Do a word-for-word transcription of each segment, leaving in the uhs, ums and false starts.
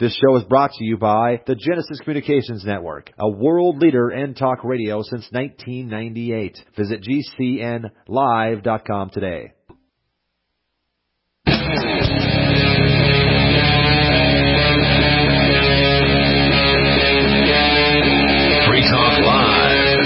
This show is brought to you by the Genesis Communications Network, a world leader in talk radio since nineteen ninety-eight. Visit G C N live dot com today. Free Talk Live.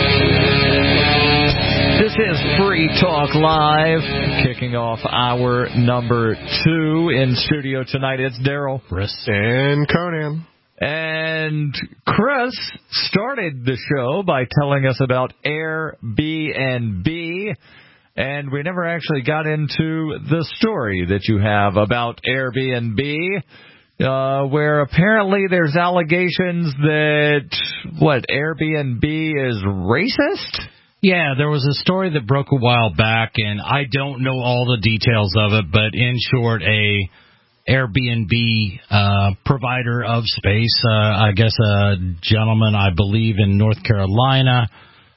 This is Free Talk Live, kicking off hour number two in studio tonight. It's Daryl, Chris, and Conan. And Chris started the show by telling us about Airbnb, and we never actually got into the story that you have about Airbnb, uh, where apparently there's allegations that, what, Airbnb is racist? Yeah, there was a story that broke a while back, and I don't know all the details of it, but in short, a Airbnb uh, provider of space, uh, I guess a gentleman, I believe, in North Carolina,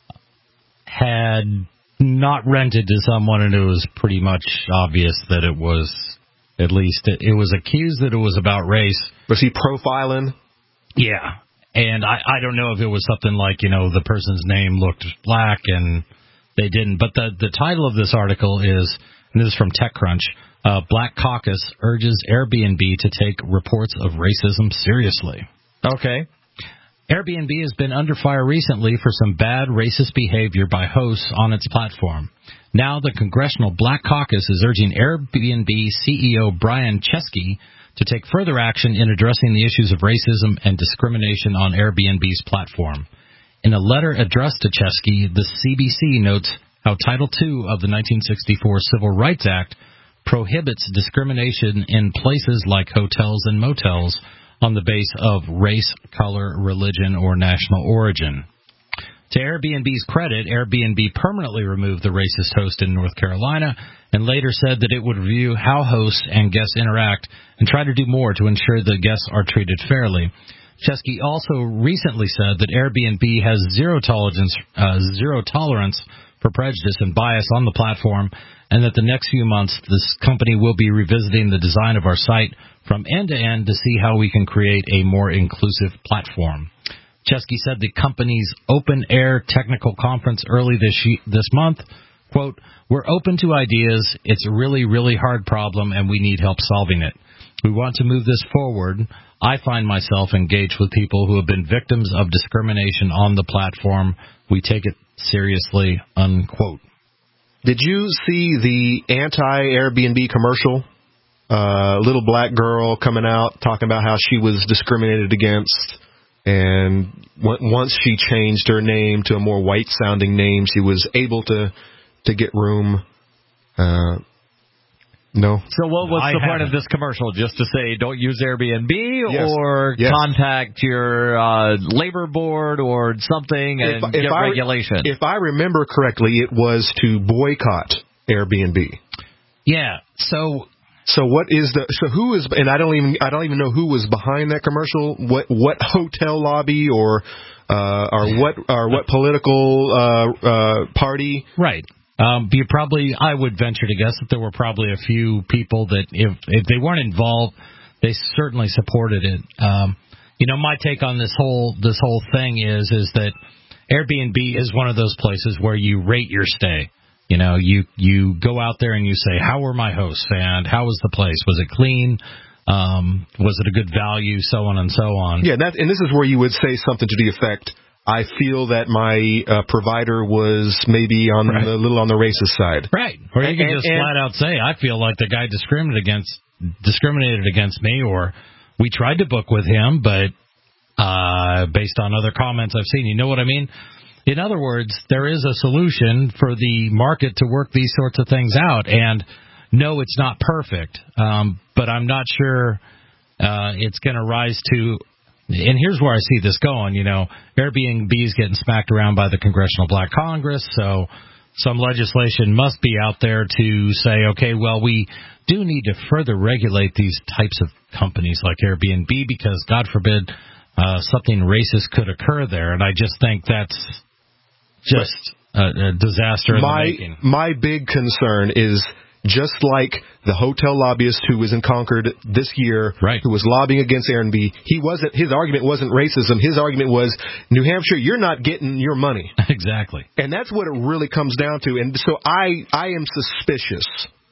had not rented to someone, and it was pretty much obvious that it was, at least, it, it was accused that it was about race. Was he profiling? Yeah. And I, I don't know if it was something like, you know, the person's name looked black and they didn't. But the, the title of this article is, and this is from TechCrunch, uh, Black Caucus urges Airbnb to take reports of racism seriously. Okay. Airbnb has been under fire recently for some bad racist behavior by hosts on its platform. Now the Congressional Black Caucus is urging Airbnb C E O Brian Chesky to take further action in addressing the issues of racism and discrimination on Airbnb's platform. In a letter addressed to Chesky, the C B C notes how Title two of the nineteen sixty-four Civil Rights Act prohibits discrimination in places like hotels and motels on the base of race, color, religion, or national origin. To Airbnb's credit, Airbnb permanently removed the racist host in North Carolina and later said that it would review how hosts and guests interact and try to do more to ensure the guests are treated fairly. Chesky also recently said that Airbnb has zero tolerance, uh, zero tolerance for prejudice and bias on the platform, and that the next few months this company will be revisiting the design of our site from end to end to see how we can create a more inclusive platform. Chesky said the company's open-air technical conference early this this month, quote, "We're open to ideas. It's a really, really hard problem, and we need help solving it. We want to move this forward. I find myself engaged with people who have been victims of discrimination on the platform. We take it seriously," unquote. Did you see the anti-Airbnb commercial? Uh, little black girl coming out talking about how she was discriminated against. And once she changed her name to a more white-sounding name, she was able to to get room. Uh, no. So what was I the point haven't. of this commercial? Just to say don't use Airbnb Yes. or Yes. contact your uh, labor board or something and If, if get I, regulation? If I remember correctly, it was to boycott Airbnb. Yeah, so... So what is the so who is and I don't even I don't even know who was behind that commercial. What what hotel lobby or uh, or what or what political uh, uh, party? Right. Um, you probably I would venture to guess that there were probably a few people that if if they weren't involved, they certainly supported it. Um, you know, my take on this whole this whole thing is is that Airbnb is one of those places where you rate your stay. You know, you, you go out there and you say, how were my hosts and how was the place? Was it clean? Um, was it a good value? So on and so on. Yeah, that, and this is where you would say something to the effect, I feel that my uh, provider was maybe on right. the little on the racist side. Right. Or you and, can and, just and, flat out say, I feel like the guy discriminated against discriminated against me, or we tried to book with him, but uh, based on other comments I've seen, you know what I mean? In other words, there is a solution for the market to work these sorts of things out. And no, it's not perfect, um, but I'm not sure uh, it's going to rise to. And here's where I see this going. You know, Airbnb is getting smacked around by the Congressional Black Congress, so some legislation must be out there to say, okay, well, we do need to further regulate these types of companies like Airbnb because, God forbid, uh, something racist could occur there. And I just think that's just a, a disaster in my, the making. My big concern is just like the hotel lobbyist who was in Concord this year, right. who was lobbying against Airbnb. He wasn't. His argument wasn't racism. His argument was, New Hampshire, you're not getting your money. Exactly. And that's what it really comes down to. And so I, I am suspicious.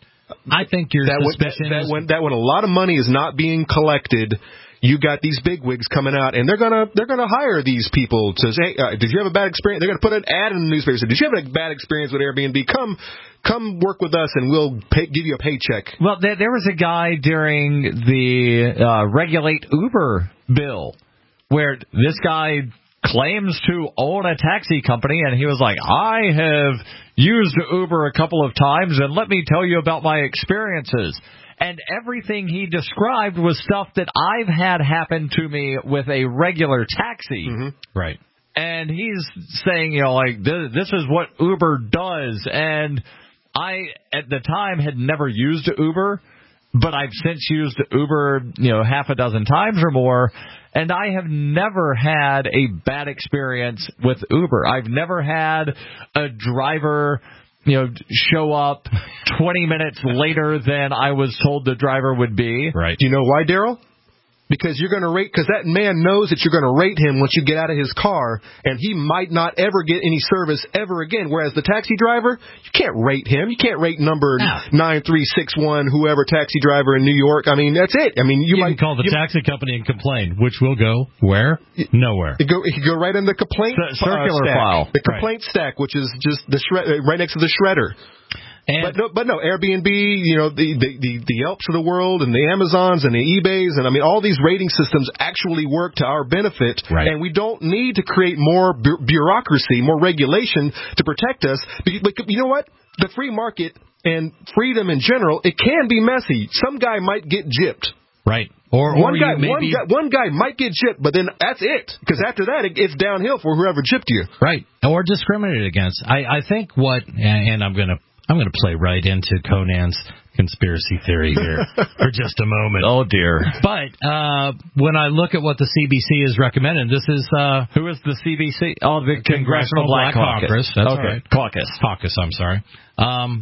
I think your that suspicion when, that, is... that, when, that when a lot of money is not being collected, you got these bigwigs coming out, and they're gonna they're gonna hire these people to say, hey, uh, did you have a bad experience? They're gonna put an ad in the newspaper. Say, did you have a bad experience with Airbnb? Come, come work with us, and we'll pay, give you a paycheck. Well, there, there was a guy during the uh, Regulate Uber bill where this guy claims to own a taxi company, and he was like, I have used Uber a couple of times, and let me tell you about my experiences. And everything he described was stuff that I've had happen to me with a regular taxi. Mm-hmm. Right. And he's saying, you know, like, this, this is what Uber does. And I, at the time, had never used Uber, but I've since used Uber, you know, half a dozen times or more. And I have never had a bad experience with Uber. I've never had a driver, you know, show up twenty minutes later than I was told the driver would be. Right. Do you know why, Daryl? Because you're going to rate, because that man knows that you're going to rate him once you get out of his car, and he might not ever get any service ever again. Whereas the taxi driver, you can't rate him. You can't rate number no. nine three six one, whoever taxi driver in New York. I mean, that's it. I mean, you, you might can call the you, taxi company and complain, which will go where? Nowhere. You go, you go right in the complaint C- circular uh, stack, file. the complaint right. stack, which is just the shred, right next to the shredder. And but no, but no, Airbnb, you know, the, the, the, the Yelps of the world and the Amazons and the eBays, and I mean, all these rating systems actually work to our benefit, right. and we don't need to create more bu- bureaucracy, more regulation to protect us. But you know what? The free market and freedom in general, it can be messy. Some guy might get gypped. Right. Or, one or guy, maybe... one guy, one guy might get gypped, but then that's it. Because after that, it, it's downhill for whoever gypped you. Right. Or discriminated against. I, I think what, and I'm going to I'm going to play right into Conan's conspiracy theory here for just a moment. Oh, dear. But uh, when I look at what the C B C is recommending, this is... Uh, Who is the C B C? Oh, the Congressional Congressional Black, Black Caucus. Caucus. That's okay. right. Caucus. Caucus, I'm sorry. Um,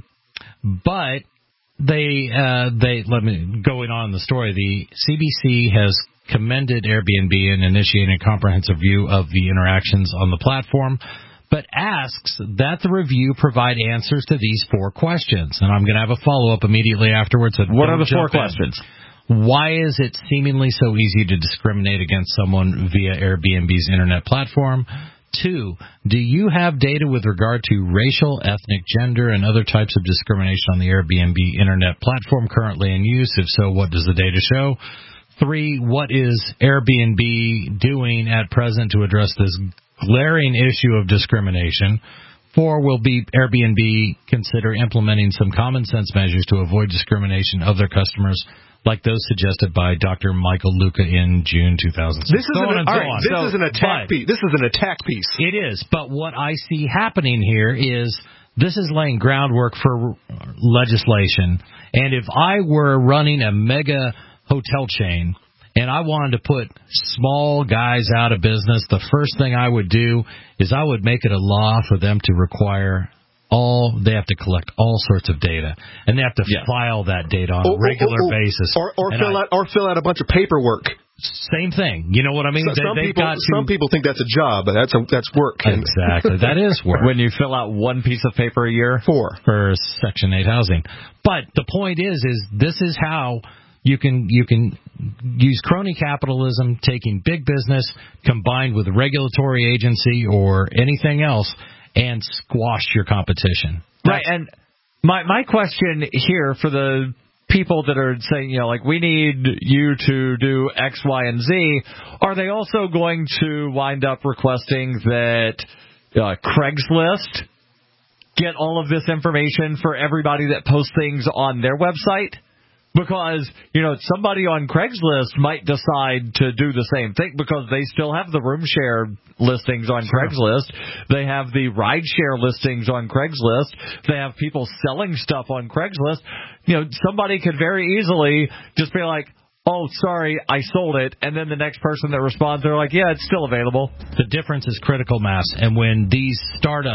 but they, uh, they let me, going on in the story, the C B C has commended Airbnb in initiating a comprehensive review of the interactions on the platform, but asks that the review provide answers to these four questions. And I'm going to have a follow-up immediately afterwards. So what are the four in. questions? Why is it seemingly so easy to discriminate against someone via Airbnb's internet platform? Two, do you have data with regard to racial, ethnic, gender, and other types of discrimination on the Airbnb internet platform currently in use? If so, what does the data show? Three, what is Airbnb doing at present to address this glaring issue of discrimination? Four, will be Airbnb consider implementing some common sense measures to avoid discrimination of their customers, like those suggested by Doctor Michael Luca in June two thousand six. This is an, and all so right, on. this So, is an attack but, piece. This is an attack piece. It is, but what I see happening here is this is laying groundwork for legislation. And if I were running a mega hotel chain and I wanted to put small guys out of business, the first thing I would do is I would make it a law for them to require all, they have to collect all sorts of data, and they have to yeah. file that data on or, a regular or, or, basis. Or, or fill I, out or fill out a bunch of paperwork. Same thing. You know what I mean? So, they, some, people, got to, some people think that's a job, but that's a, that's work. Exactly. That is work. When you fill out one piece of paper a year? Four. For Section eight housing. But the point is, is this is how you can you can use crony capitalism, taking big business combined with a regulatory agency or anything else, and squash your competition. Right, and my my question here for the people that are saying, you know, like, we need you to do X, Y, and Z, are they also going to wind up requesting that uh, Craigslist get all of this information for everybody that posts things on their website? Because, you know, somebody on Craigslist might decide to do the same thing because they still have the room share listings on sure. Craigslist. They have the ride share listings on Craigslist. They have people selling stuff on Craigslist. You know, somebody could very easily just be like, oh, sorry, I sold it. And then the next person that responds, they're like, yeah, it's still available. The difference is critical mass. And when these startups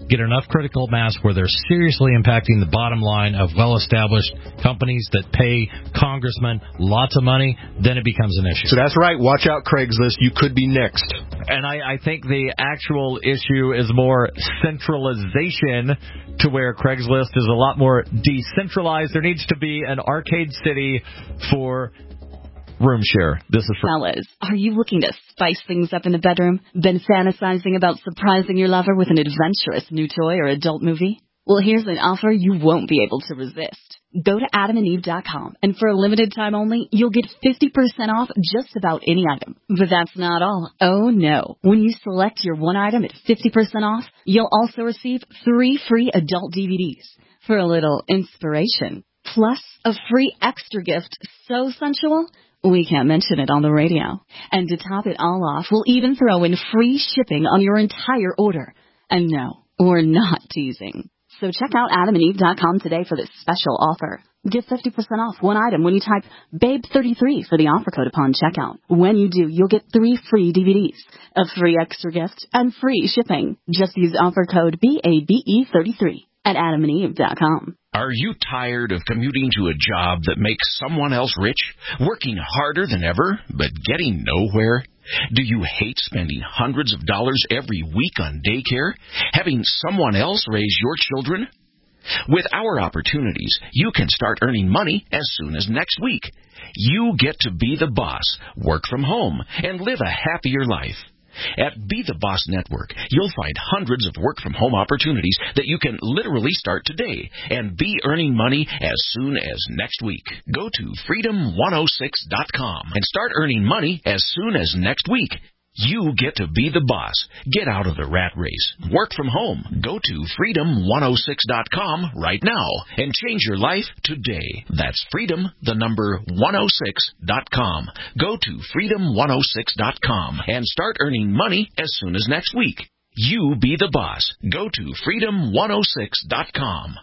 get enough critical mass where they're seriously impacting the bottom line of well-established companies that pay congressmen lots of money, then it becomes an issue. So that's right. Watch out, Craigslist. You could be next. And I, I think the actual issue is more centralization, to where Craigslist is a lot more decentralized. There needs to be an Arcade City for room share. This is for fellas. Are you looking to spice things up in the bedroom? Been fantasizing about surprising your lover with an adventurous new toy or adult movie? Well, here's an offer you won't be able to resist. Go to adam and eve dot com, and for a limited time only, you'll get fifty percent off just about any item. But that's not all. Oh, no. When you select your one item at fifty percent off, you'll also receive three free adult D V Ds for a little inspiration. Plus, a free extra gift so sensual, we can't mention it on the radio. And to top it all off, we'll even throw in free shipping on your entire order. And no, we're not teasing. So check out adam and eve dot com today for this special offer. Get fifty percent off one item when you type babe thirty-three for the offer code upon checkout. When you do, you'll get three free D V Ds, a free extra gift, and free shipping. Just use offer code B A B E thirty-three at adam and eve dot com. Are you tired of commuting to a job that makes someone else rich, working harder than ever, but getting nowhere? Do you hate spending hundreds of dollars every week on daycare, having someone else raise your children? With our opportunities, you can start earning money as soon as next week. You get to be the boss, work from home, and live a happier life. At Be the Boss Network, you'll find hundreds of work-from-home opportunities that you can literally start today and be earning money as soon as next week. Go to freedom one oh six dot com and start earning money as soon as next week. You get to be the boss. Get out of the rat race. Work from home. Go to freedom one oh six dot com right now and change your life today. That's freedom, the number one oh six dot com. Go to freedom one oh six dot com and start earning money as soon as next week. You be the boss. Go to freedom one oh six dot com.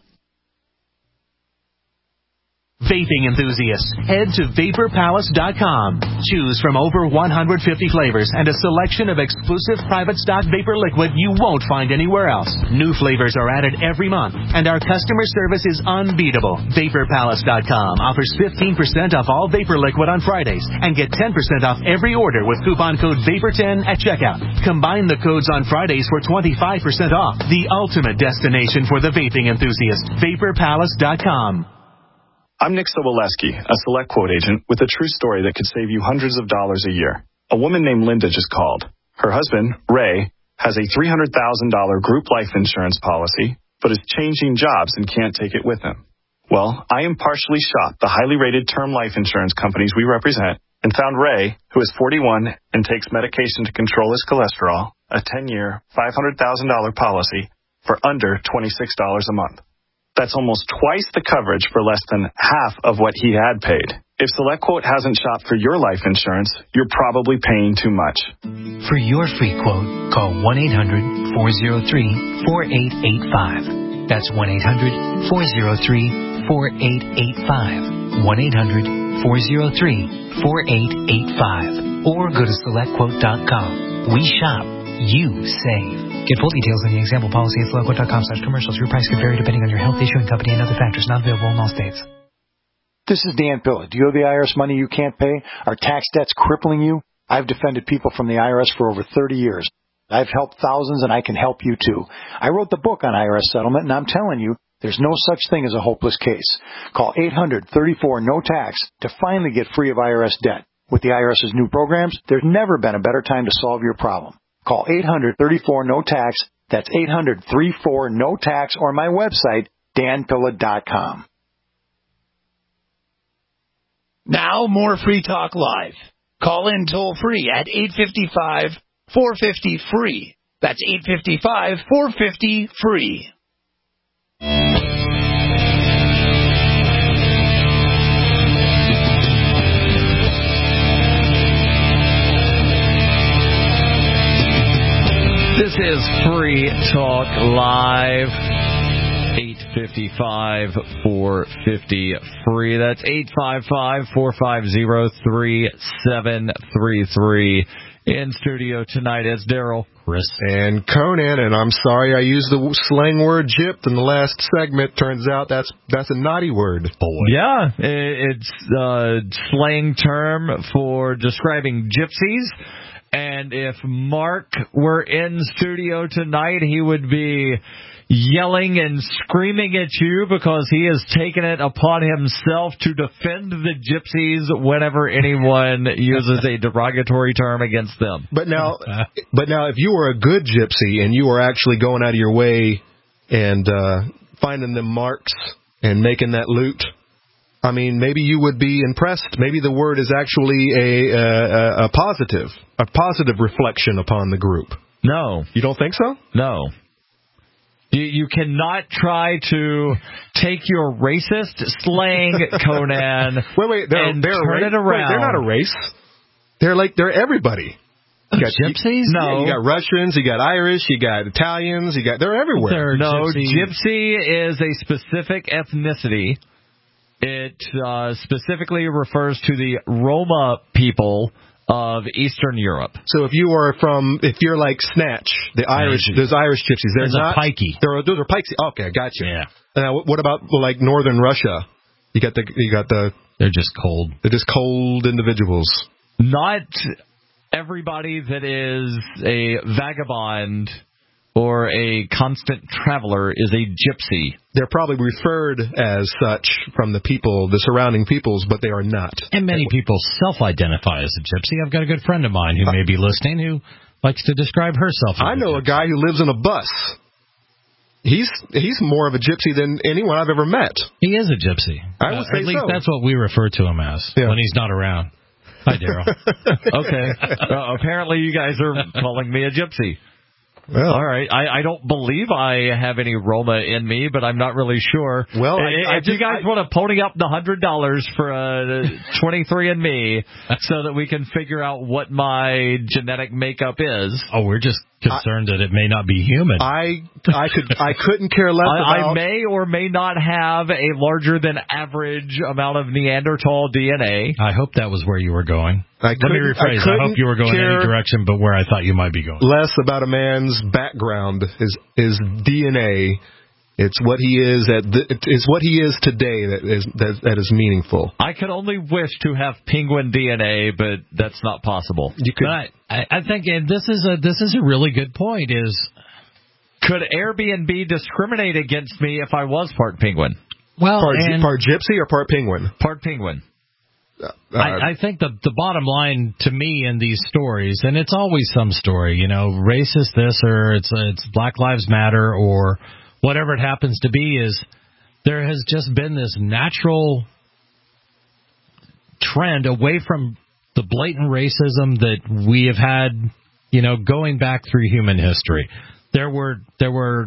Vaping enthusiasts, head to vapor palace dot com. Choose from over one hundred fifty flavors and a selection of exclusive private stock vapor liquid you won't find anywhere else. New flavors are added every month, and our customer service is unbeatable. vapor palace dot com offers fifteen percent off all vapor liquid on Fridays and get ten percent off every order with coupon code vapor ten at checkout. Combine the codes on Fridays for twenty-five percent off. The ultimate destination for the vaping enthusiast. vapor palace dot com. I'm Nick Soboleski, a Select Quote agent with a true story that could save you hundreds of dollars a year. A woman named Linda just called. Her husband, Ray, has a three hundred thousand dollars group life insurance policy, but is changing jobs and can't take it with him. Well, I impartially shopped the highly rated term life insurance companies we represent and found Ray, who is forty-one and takes medication to control his cholesterol, a ten-year, five hundred thousand dollars policy for under twenty-six dollars a month. That's almost twice the coverage for less than half of what he had paid. If SelectQuote hasn't shopped for your life insurance, you're probably paying too much. For your free quote, call one eight hundred four oh three four eight eight five. That's one eight hundred four oh three four eight eight five. one eight hundred four oh three four eight eight five. Or go to select quote dot com. We shop. You save. Get full details on the example policy at select quote dot com slash commercials. Your price could vary depending on your health, issuing company, and other factors. Not available in all states. This is Dan Pilla. Do you owe the I R S money you can't pay? Are tax debts crippling you? I've defended people from the I R S for over thirty years. I've helped thousands, and I can help you too. I wrote the book on I R S settlement, and I'm telling you, there's no such thing as a hopeless case. Call eight hundred thirty-four no tax to finally get free of I R S debt. With the IRS's new programs, there's never been a better time to solve your problem. Call eight hundred thirty-four no tax. That's eight hundred thirty-four no tax, or my website, dan pilla dot com. Now more Free Talk Live. Call in toll free at eight five five, four five zero, free. That's eight five five, four five zero, free. This is Free Talk Live. eight five five, four five zero, free. That's eight five five, four five zero, three seven three three. In studio tonight is Daryl. Gypris. And Conan, and I'm sorry I used the slang word gypped in the last segment. Turns out that's that's a naughty word. Boy. Yeah, it's a slang term for describing gypsies. And if Mark were in studio tonight, he would be yelling and screaming at you because he has taken it upon himself to defend the gypsies whenever anyone uses a derogatory term against them. But now, but now, if you were a good gypsy and you were actually going out of your way and uh, finding them marks and making that loot, I mean, maybe you would be impressed. Maybe the word is actually a, a, a positive, a positive reflection upon the group. No. You don't think so? No. You, you cannot try to take your racist slang, Conan, wait, wait, they're, and they're turn a it around. Wait, they're not a race. They're like, they're everybody. You got gypsies? You, no. Yeah, you got Russians, you got Irish, you got Italians, you got, they're everywhere. They're no, gypsy. gypsy is a specific ethnicity. It uh, specifically refers to the Roma people of Eastern Europe. So if you are from, if you're like Snatch, the Irish, those Irish gypsies, they're There's not a pikey. They're, those are pikes. Okay, gotcha. Yeah. Now, what about like Northern Russia? You got the, you got the. They're just cold. They're just cold individuals. Not everybody that is a vagabond or a constant traveler is a gypsy. They're probably referred as such from the people, the surrounding peoples, but they are not. And many people self-identify as a gypsy. I've got a good friend of mine who may be listening who likes to describe herself as I know a, a guy who lives in a bus. He's he's more of a gypsy than anyone I've ever met. He is a gypsy. I would uh, say At least so. that's what we refer to him as Yeah. when he's not around. Hi, Daryl. Okay. Uh, apparently you guys are calling me a gypsy. Well, all right. I, I don't believe I have any Roma in me, but I'm not really sure. Well, I, if I you just, guys I, want to pony up the one hundred dollars for uh, twenty-three and me so that we can figure out what my genetic makeup is. Oh, we're just concerned I, that it may not be human. I I could I couldn't care less I, about. I may or may not have a larger than average amount of Neanderthal D N A. I hope that was where you were going. I Let me rephrase. I, I hope you were going any direction but where I thought you might be going. Less about a man's background, his his D N A. It's what he is at. The, it's what he is today that is that, that is meaningful. I could only wish to have penguin D N A, but that's not possible. You could. But I, I think and this is a this is a really good point. Is could Airbnb discriminate against me if I was part penguin? Well, part, and part gypsy or part penguin? Part penguin. Uh, I, I think the the bottom line to me in these stories, and it's always some story, you know, racist this or it's it's Black Lives Matter or whatever it happens to be, is there has just been this natural trend away from the blatant racism that we have had, you know, going back through human history. There were there were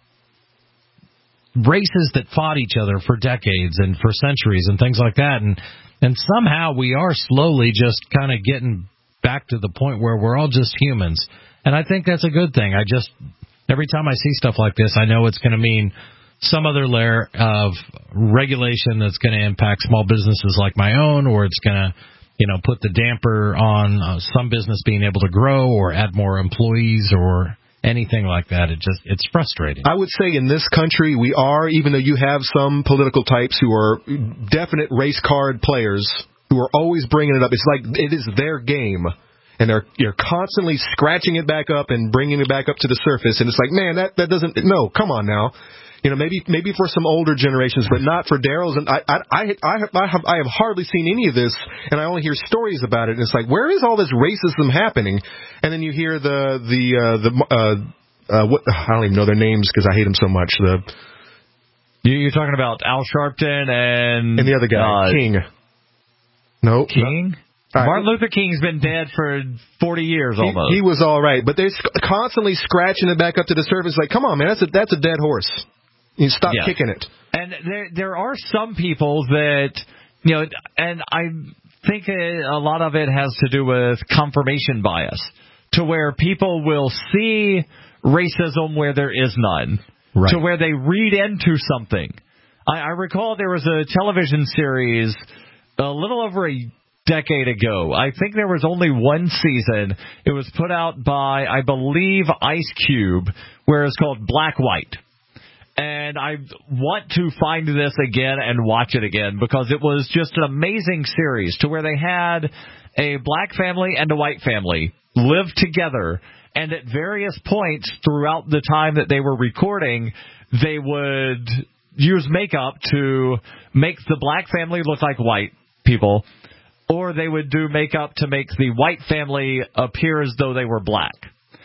races that fought each other for decades and for centuries and things like that, and and somehow we are slowly just kind of getting back to the point where we're all just humans. And I think that's a good thing. I just, every time I see stuff like this, I know it's going to mean some other layer of regulation that's going to impact small businesses like my own, or it's going to, you know, put the damper on uh, some business being able to grow or add more employees or anything like that. It just, it's frustrating. I would say in this country we are, even though you have some political types who are definite race card players who are always bringing it up. It's like it is their game, and they're you're constantly scratching it back up and bringing it back up to the surface. And it's like, man, that that doesn't. No, come on now. You know, maybe maybe for some older generations, but not for Daryl's. And I I I I have, I have I have hardly seen any of this, and I only hear stories about it. And it's like, where is all this racism happening? And then you hear the the uh, the uh, uh, what I don't even know their names because I hate them so much. The you, you're talking about Al Sharpton and and the other guy, uh, King. No, King. Right. Martin Luther King's been dead for forty years almost. He, he was all right, but they're constantly scratching it back up to the surface. Like, come on, man, that's a that's a dead horse. You stop yeah. kicking it. And there there are some people that, you know, and I think a lot of it has to do with confirmation bias, to where people will see racism where there is none, right. to where they read into something. I, I recall there was a television series a little over a decade ago. I think there was only one season. It was put out by, I believe, Ice Cube, where it's called Black White. And I want to find this again and watch it again because it was just an amazing series to where they had a black family and a white family live together. And at various points throughout the time that they were recording, they would use makeup to make the black family look like white people, or they would do makeup to make the white family appear as though they were black.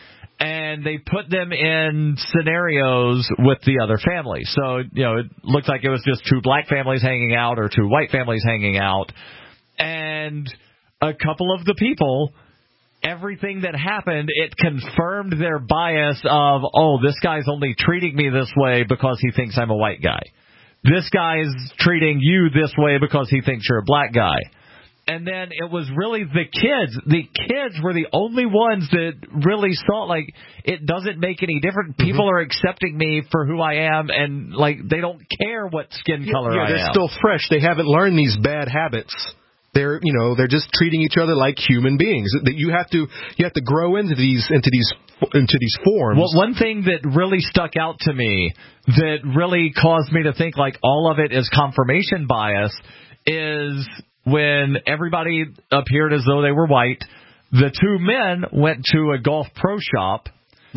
And they put them in scenarios with the other family. So, you know, it looked like it was just two black families hanging out or two white families hanging out. And a couple of the people, everything that happened, it confirmed their bias of, oh, this guy's only treating me this way because he thinks I'm a white guy. This guy's treating you this way because he thinks you're a black guy. And then it was really the kids. The kids were the only ones that really saw, like, it doesn't make any difference. People mm-hmm. are accepting me for who I am, and, like, they don't care what skin yeah, color yeah, I am. They're still fresh. They haven't learned these bad habits. They're, you know, they're just treating each other like human beings. That you have to, you have to grow into these, into these, into these forms. Well, one thing that really stuck out to me, that really caused me to think like all of it is confirmation bias, is when everybody appeared as though they were white. The two men went to a golf pro shop,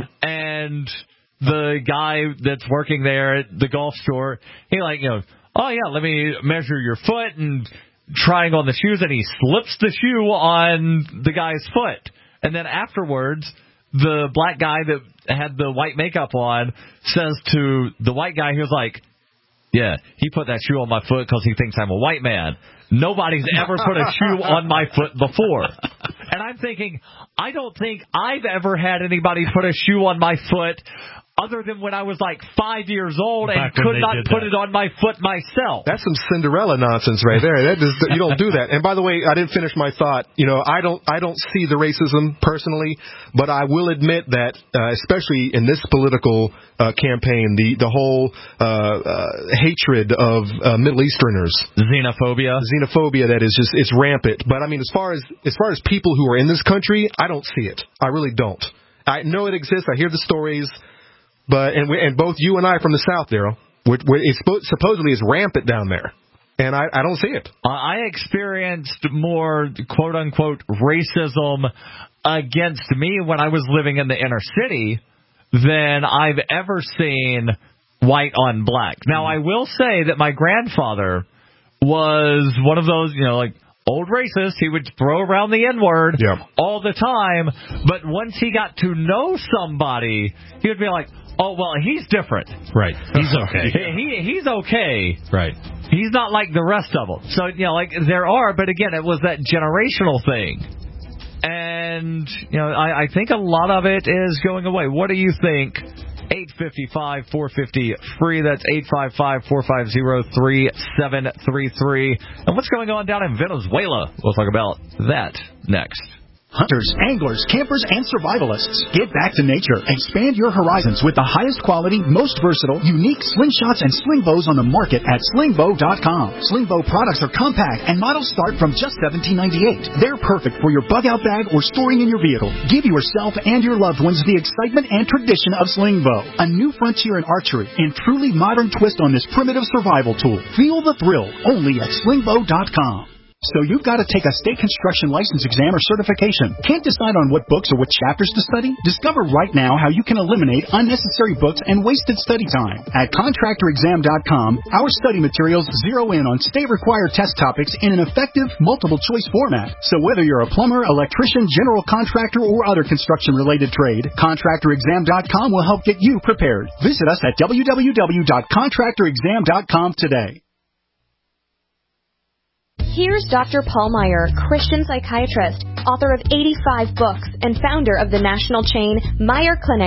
and the guy that's working there at the golf store, he like, you know, oh yeah, let me measure your foot, and trying on the shoes, and he slips the shoe on the guy's foot. And then afterwards, the black guy that had the white makeup on says to the white guy, he was like, yeah, he put that shoe on my foot because he thinks I'm a white man. Nobody's ever put a shoe on my foot before. And I'm thinking, I don't think I've ever had anybody put a shoe on my foot other than when I was like five years old and Back could not put that. it on my foot myself. That's some Cinderella nonsense right there. That is, you don't do that. And by the way, I didn't finish my thought. You know, I don't, I don't see the racism personally, but I will admit that, uh, especially in this political uh, campaign, the the whole uh, uh, hatred of uh, Middle Easterners, xenophobia, xenophobia that is just it's rampant. But I mean, as far as as far as people who are in this country, I don't see it. I really don't. I know it exists. I hear the stories. But and we, and both you and I are from the South, Daryl. It supposedly is rampant down there, and I, I don't see it. I experienced more quote unquote racism against me when I was living in the inner city than I've ever seen white on black. Now I will say that my grandfather was one of those, you know, like old racist. He would throw around the N-word yep. all the time. But once he got to know somebody, he would be like, oh, well, he's different. Right. He's okay. he, he He's okay. Right. He's not like the rest of them. So, you know, like, there are, but again, it was that generational thing. And, you know, I, I think a lot of it is going away. What do you think? eight five five, four five zero, free. That's eight five five, four five zero, three seven three three. And what's going on down in Venezuela? We'll talk about that next. Hunters, anglers, campers, and survivalists. Get back to nature. Expand your horizons with the highest quality, most versatile, unique slingshots and sling bows on the market at sling bow dot com. Sling bow products are compact and models start from just seventeen ninety-eight. They're perfect for your bug out bag or storing in your vehicle. Give yourself and your loved ones the excitement and tradition of sling bow. A new frontier in archery and truly modern twist on this primitive survival tool. Feel the thrill only at sling bow dot com. So you've got to take a state construction license exam or certification. Can't decide on what books or what chapters to study? Discover right now how you can eliminate unnecessary books and wasted study time. At contractor exam dot com, our study materials zero in on state-required test topics in an effective, multiple-choice format. So whether you're a plumber, electrician, general contractor, or other construction-related trade, contractor exam dot com will help get you prepared. Visit us at w w w dot contractor exam dot com today. Here's Doctor Paul Meyer, Christian psychiatrist, author of eighty-five books, and founder of the national chain Meyer Clinics,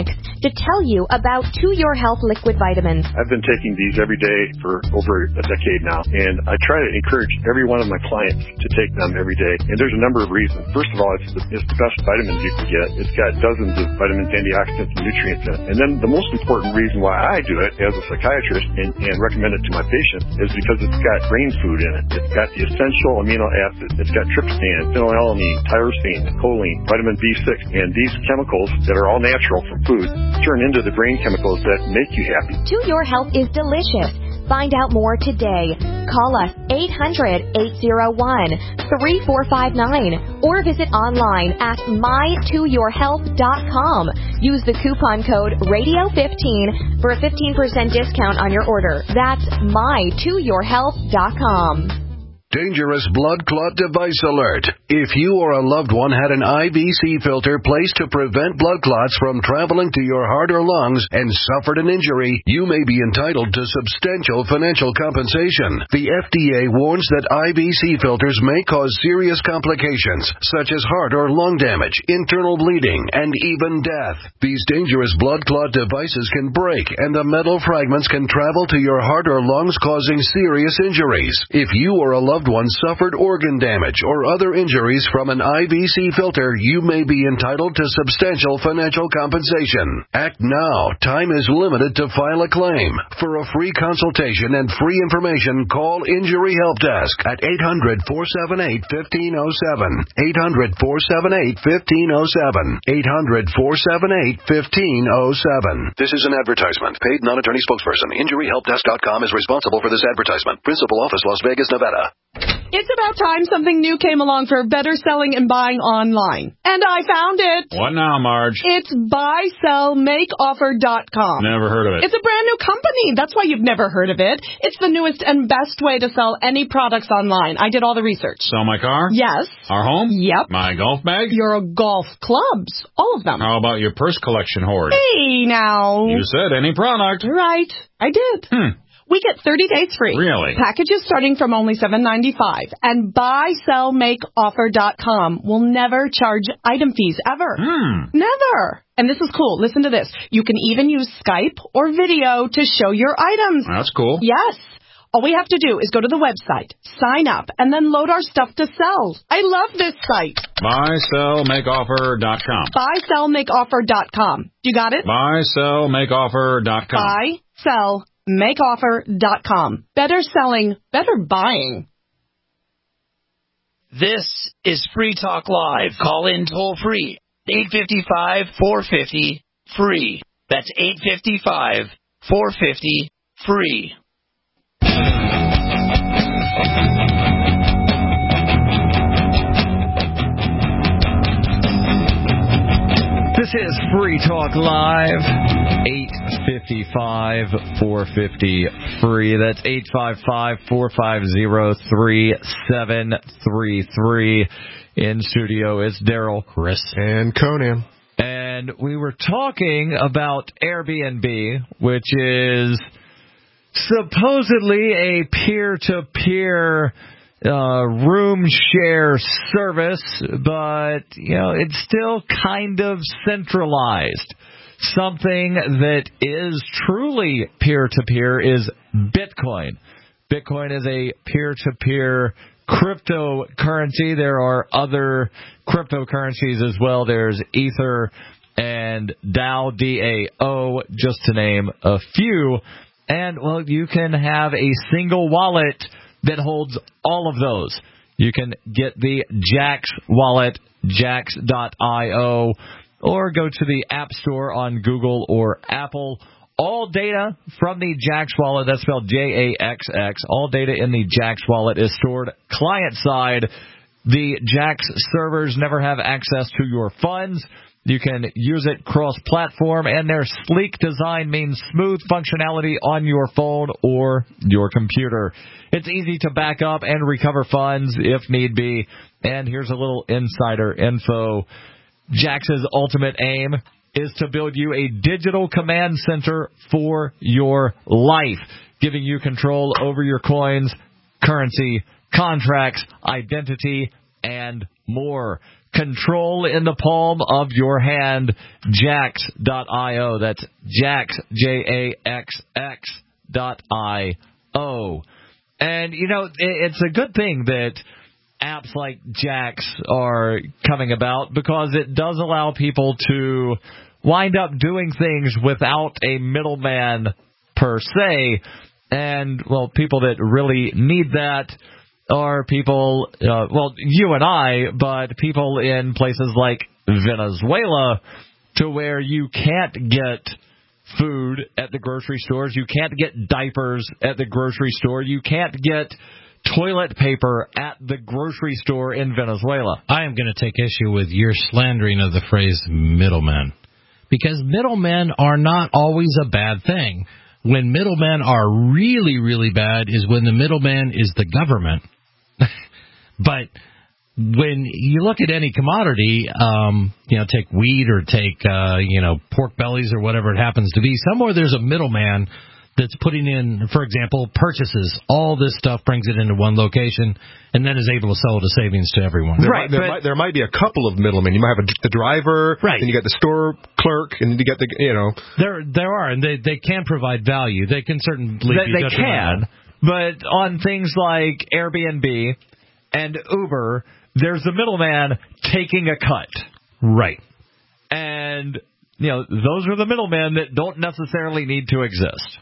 to tell you about To Your Health liquid vitamins. I've been taking these every day for over a decade now, and I try to encourage every one of my clients to take them every day. And there's a number of reasons. First of all, it's the, it's the best vitamins you can get. It's got dozens of vitamins, antioxidants, and nutrients in it. And then the most important reason why I do it as a psychiatrist and, and recommend it to my patients is because it's got brain food in it. It's got the essential amino acids. It's got tryptophan, phenylalanine, tyrosine, choline, vitamin B six, and these chemicals that are all natural from food turn into the brain chemicals that make you happy. To Your Health is delicious. Find out more today. Call us eight hundred, eight oh one, three four five nine or visit online at my to your health dot com. Use the coupon code radio fifteen for a fifteen percent discount on your order. That's my to your health dot com. Dangerous blood clot device alert. If you or a loved one had an I V C filter placed to prevent blood clots from traveling to your heart or lungs and suffered an injury, you may be entitled to substantial financial compensation. The F D A warns that I V C filters may cause serious complications, such as heart or lung damage, internal bleeding, and even death. These dangerous blood clot devices can break, and the metal fragments can travel to your heart or lungs, causing serious injuries. If you or a loved one suffered organ damage or other injuries from an I V C filter, you may be entitled to substantial financial compensation. Act now. Time is limited to file a claim. For a free consultation and free information, call Injury Help Desk at eight hundred, four seven eight, one five zero seven. eight hundred, four seven eight, one five zero seven. eight hundred, four seven eight, one five zero seven. This is an advertisement. Paid non-attorney spokesperson. Injury Help Desk dot com is responsible for this advertisement. Principal office, Las Vegas, Nevada. It's about time something new came along for better selling and buying online. And I found it. What now, Marge? It's buy sell make offer dot com. Never heard of it. It's a brand new company. That's why you've never heard of it. It's the newest and best way to sell any products online. I did all the research. Sell my car? Yes. Our home? Yep. My golf bag? Your golf clubs. All of them. How about your purse collection hoard? Hey, now. You said any product. Right. I did. Hmm. We get thirty days free. Really? Packages starting from only seven ninety-five. And buy sell make offer dot com will never charge item fees ever. Hmm. Never. And this is cool. Listen to this. You can even use Skype or video to show your items. That's cool. Yes. All we have to do is go to the website, sign up, and then load our stuff to sell. I love this site. buy sell make offer dot com. buy sell make offer dot com. You got it? buy sell make offer dot com. buy sell make offer dot com. Better selling, better buying. This is Free Talk Live. Call in toll free. eight five five, four five zero, free. That's eight five five, four five zero, free. This is Free Talk Live, eight five five, four five zero, free. That's eight five five, four five zero, three seven three three. In studio, it's Daryl, Chris, and Conan. And we were talking about Airbnb, which is supposedly a peer-to-peer Uh, room share service, but, you know, it's still kind of centralized. Something that is truly peer-to-peer is Bitcoin. Bitcoin is a peer-to-peer cryptocurrency. There are other cryptocurrencies as well. There's Ether and DAO, D A O, just to name a few. And, well, you can have a single wallet that holds all of those. You can get the Jaxx wallet, jaxx dot io, or go to the App Store on Google or Apple. All data from the Jaxx wallet, that's spelled J A X X, all data in the Jaxx wallet is stored client-side. The Jaxx servers never have access to your funds. You can use it cross-platform, and their sleek design means smooth functionality on your phone or your computer. It's easy to back up and recover funds if need be. And here's a little insider info. Jaxx's ultimate aim is to build you a digital command center for your life, giving you control over your coins, currency, contracts, identity, and more. control in the palm of your hand, Jaxx dot io. That's Jaxx, J A X X dot I O. And, you know, it's a good thing that apps like Jaxx are coming about, because it does allow people to wind up doing things without a middleman per se. And, well, people that really need that are people, uh, well, you and I, but people in places like Venezuela, to where you can't get food at the grocery stores, you can't get diapers at the grocery store, you can't get toilet paper at the grocery store in Venezuela. I am going to take issue with your slandering of the phrase middlemen, because middlemen are not always a bad thing. When middlemen are really, really bad is when the middleman is the government. But when you look at any commodity, um, you know, take wheat or take, uh, you know, pork bellies or whatever it happens to be, somewhere there's a middleman that's putting in, for example, purchases all this stuff, brings it into one location, and then is able to sell it as savings to everyone. There right. Might, there, but, might, there might be a couple of middlemen. You might have a, the driver, right. Then you got the store clerk, and you got the, you know. There there are, and they, they can provide value. They can certainly be They, they can, but on things like Airbnb and Uber, there's a middleman taking a cut. Right. And, you know, those are the middlemen that don't necessarily need to exist.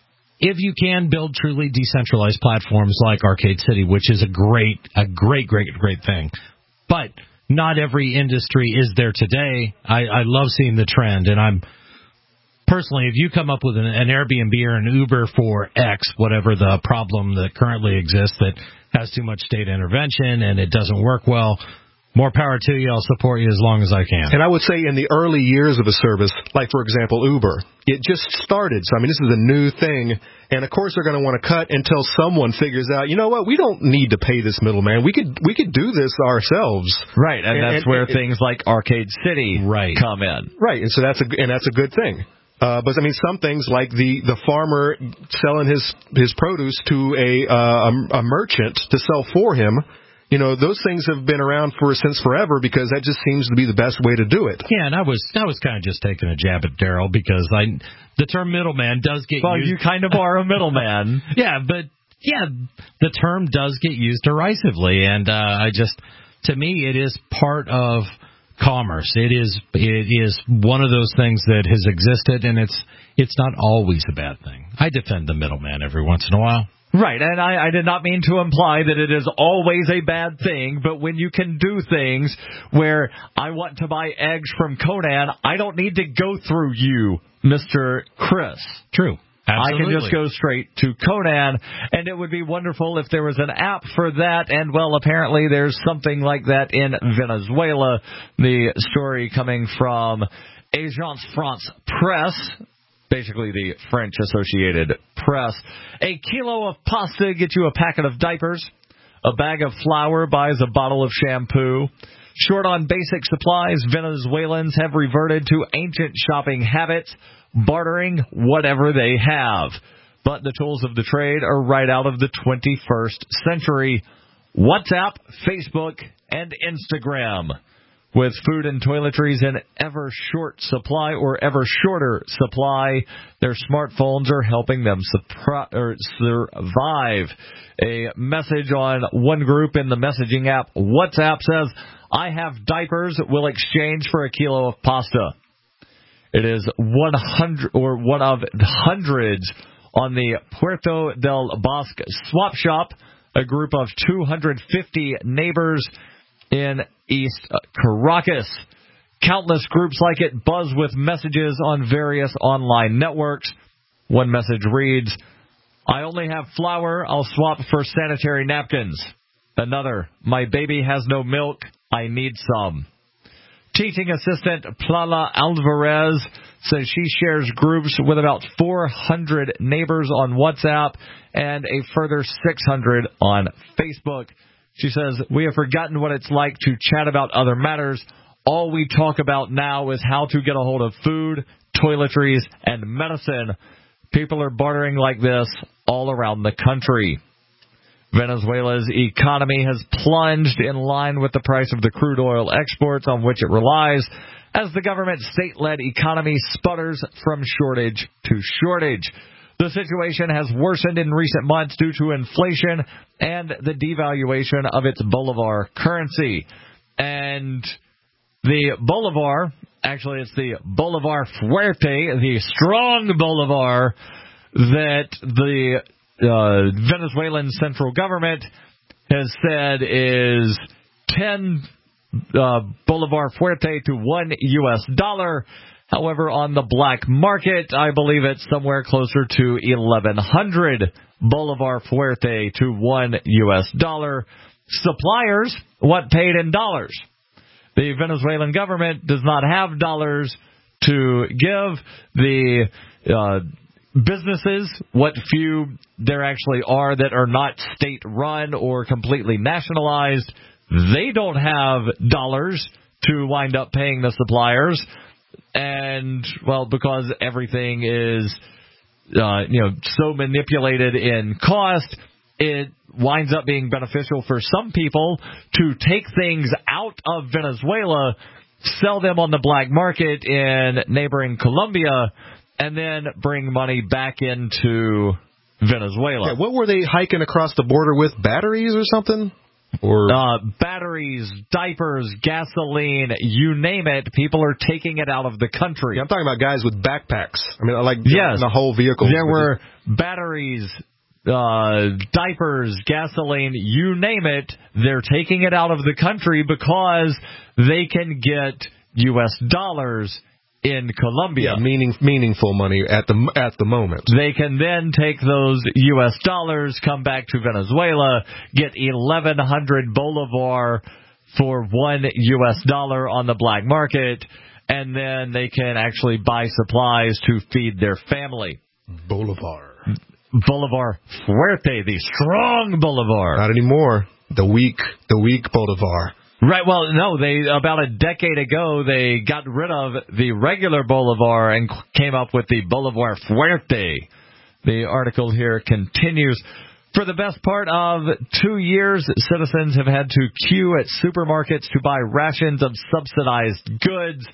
If you can build truly decentralized platforms like Arcade City, which is a great, a great, great, great thing, but not every industry is there today. I, I love seeing the trend, and I'm personally, if you come up with an, an Airbnb or an Uber for X, whatever the problem that currently exists that has too much state intervention and it doesn't work well, more power to you. I'll support you as long as I can. And I would say in the early years of a service, like, for example, Uber, it just started. So, I mean, this is a new thing. And, of course, they're going to want to cut until someone figures out, you know what, we don't need to pay this middleman. We could we could do this ourselves. Right, and, and that's and, where and, things like Arcade City right. come in. Right, and so that's a, and that's a good thing. Uh, but, I mean, some things like the, the farmer selling his, his produce to a, uh, a, a merchant to sell for him, you know, those things have been around for since forever, because that just seems to be the best way to do it. Yeah, and I was I was kind of just taking a jab at Daryl, because I the term middleman does get well, used. Well, you kind of are a middleman. yeah, but, yeah, the term does get used derisively, and uh, I just, to me, it is part of commerce. It is it is one of those things that has existed, and it's it's not always a bad thing. I defend the middleman every once in a while. Right, and I, I did not mean to imply that it is always a bad thing, but when you can do things where I want to buy eggs from Conan, I don't need to go through you, Mister Chris. True. Absolutely. I can just go straight to Conan, and it would be wonderful if there was an app for that, and, well, apparently there's something like that in Venezuela. The story coming from Agence France Presse, basically the French Associated Press. A kilo of pasta gets you a packet of diapers. A bag of flour buys a bottle of shampoo. Short on basic supplies, Venezuelans have reverted to ancient shopping habits, bartering whatever they have. But the tools of the trade are right out of the twenty-first century. WhatsApp, Facebook, and Instagram. With food and toiletries in ever short supply or ever shorter supply, their smartphones are helping them supri- or survive. A message on one group in the messaging app WhatsApp says, "I have diapers, will exchange for a kilo of pasta." It is one hundred or one of hundreds on the Puerto del Bosque swap shop, a group of two hundred fifty neighbors in East Caracas. Countless groups like it buzz with messages on various online networks. One message reads, "I only have flour, I'll swap for sanitary napkins." Another, "My baby has no milk, I need some." Teaching assistant Plala Alvarez says she shares groups with about four hundred neighbors on WhatsApp and a further six hundred on Facebook. She says, "We have forgotten what it's like to chat about other matters. All we talk about now is how to get a hold of food, toiletries, and medicine. People are bartering like this all around the country." Venezuela's economy has plunged in line with the price of the crude oil exports on which it relies, as the government's state-led economy sputters from shortage to shortage. The situation has worsened in recent months due to inflation and the devaluation of its bolivar currency. And the bolivar, actually it's the Bolivar Fuerte, the strong bolivar that the uh, Venezuelan central government has said is ten uh, Bolivar Fuerte to one U S dollar. However, on the black market, I believe it's somewhere closer to eleven hundred Bolivar Fuerte to one U S dollar. Suppliers want paid in dollars. The Venezuelan government does not have dollars to give. The uh, businesses, what few there actually are that are not state-run or completely nationalized, they don't have dollars to wind up paying the suppliers. And, well, because everything is, uh, you know, so manipulated in cost, it winds up being beneficial for some people to take things out of Venezuela, sell them on the black market in neighboring Colombia, and then bring money back into Venezuela. Yeah, what were they hiking across the border with? Batteries or something? Or uh, batteries, diapers, gasoline, you name it. People are taking it out of the country. Yeah, I'm talking about guys with backpacks. I mean, like yes, the whole vehicle. There were batteries, uh, diapers, gasoline, you name it. They're taking it out of the country because they can get U S dollars in Colombia. Yeah, meaning, meaningful money at the at the moment. They can then take those U S dollars, come back to Venezuela, get eleven hundred bolivar for one U S dollar on the black market, and then they can actually buy supplies to feed their family. Bolivar. Bolivar Fuerte, the strong bolivar. Not anymore. The weak, the weak bolivar. Right, well, no, they about a decade ago, they got rid of the regular bolivar and came up with the Bolivar Fuerte. The article here continues. For the best part of two years, citizens have had to queue at supermarkets to buy rations of subsidized goods.